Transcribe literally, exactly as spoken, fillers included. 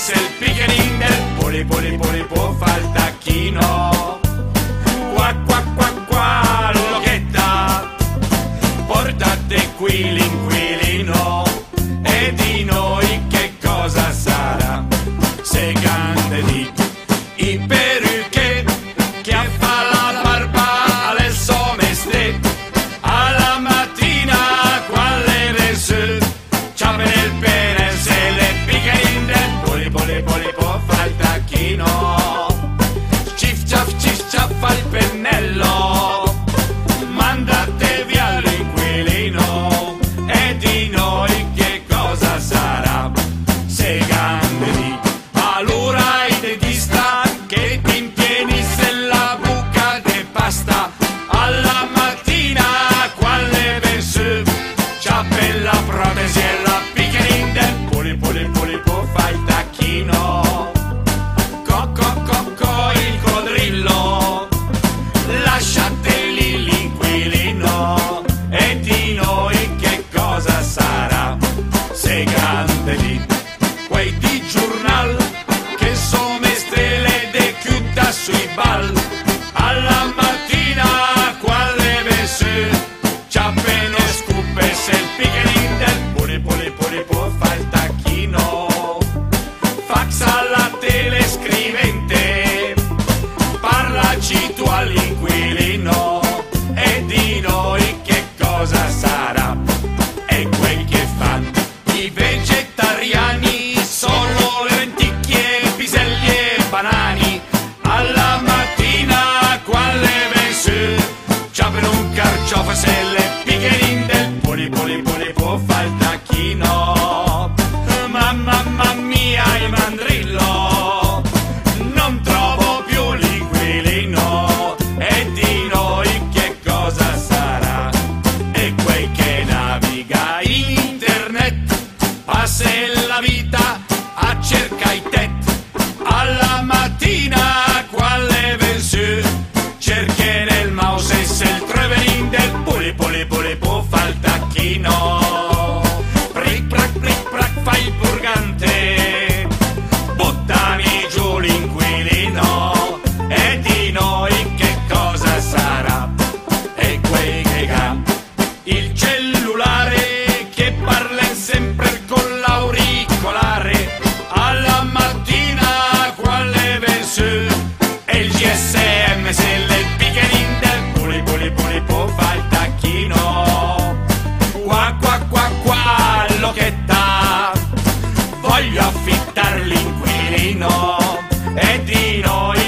se il piccherin del poli poli poli può fare il tacchino. Qua qua qua qua l'occhetta, portate qui l'inquilino, e di noi che cosa sarà? Se grande di i perruche che fa la barba alle someste, alla mattina quale verso c'ha per il pene, se le piccherin del poli poli poli può fare il tacchino. Cif ciaf cif ciaf fa il pennello, mandate via l'inquilino, e di noi che cosa sarà? Se grande di allora il dentista che ti impieni se la buca de pasta, alla mattina quale verso c'ha per la protesi e la piccherin del poli poli poli può fare il tacchino. Co co co co il codrillo, lasciate lì l'inquilino, e di noi che cosa sarà? Se grande di quei di giornal che sono stelle de chiuda sui bal, alla mattina quale verso c'ha appena scuppe se il piccherin del poli poli poli può fare il tacchino. Fax alla telescrivente, parlaci tu all'inquilino, e di noi che cosa sarà? E quel che fanno i vegetariani sono lenticchie, piselli e banani, alla mattina quale verso c'ha per un carciofo se le piccherin del poli poli poli può fare il tacchino. Mamma mamma mia il mandrillo, non trovo più l'inquilino, e di noi che cosa sarà? E quel che naviga in internet passa la vita a cercare i tet, alla mattina quale verso cerche nel mouse se il treverin del poli poli poli può fare il tacchino. Pric prac pric prac fa il purgante, buttami giù l'inquilino, e di noi che cosa sarà? E quei che ha il cellulare che parla sempre con l'auricolare, alla mattina quale verso e il G S M se le piccherin del poli poli poli può fare il tacchino. Qua qua qua qua l'occhetta, voglio affittar l'inquilino, e di noi